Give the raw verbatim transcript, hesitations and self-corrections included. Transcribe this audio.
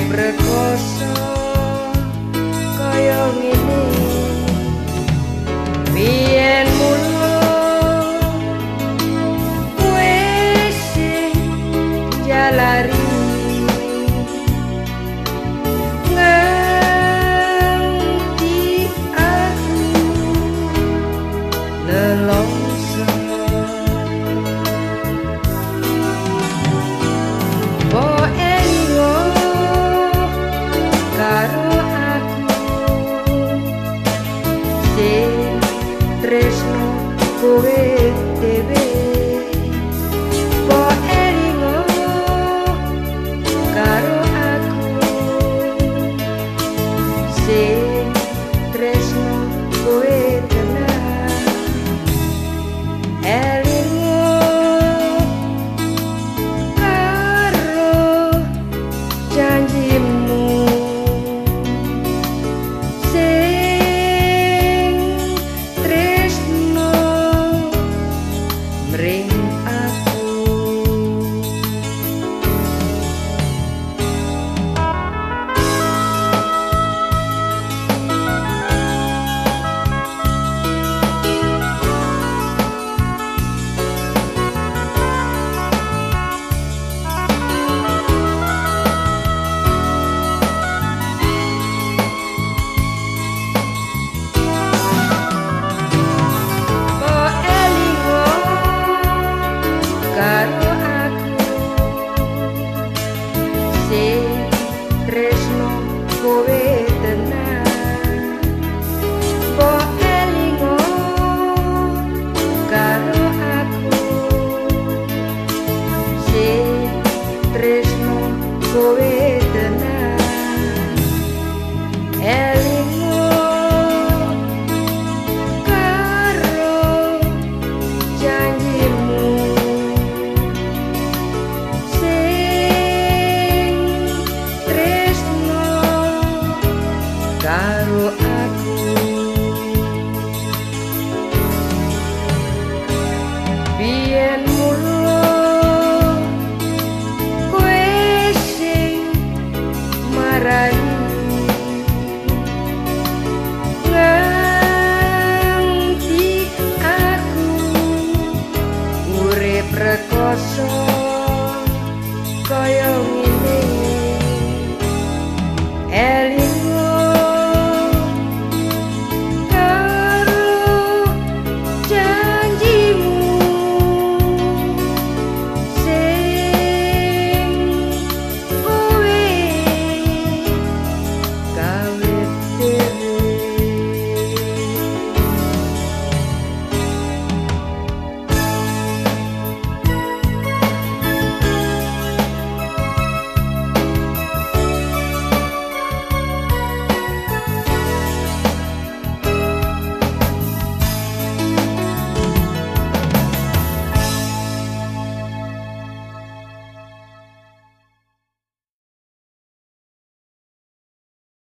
urip rekoso kaya ngene biyen mula kowe sing jalari nganti aku lelongso tresno kowe dhewe mbok elingo karo aku sing tresno kowe tenan elingo karo janjimu ring aku karo aku sing tresno kowe tenan mbok elingo karo aku sing tresno kowe tenan elingo karo janjimu karo aku biyen mula kowe sing marani nganti aku urip rekoso kaya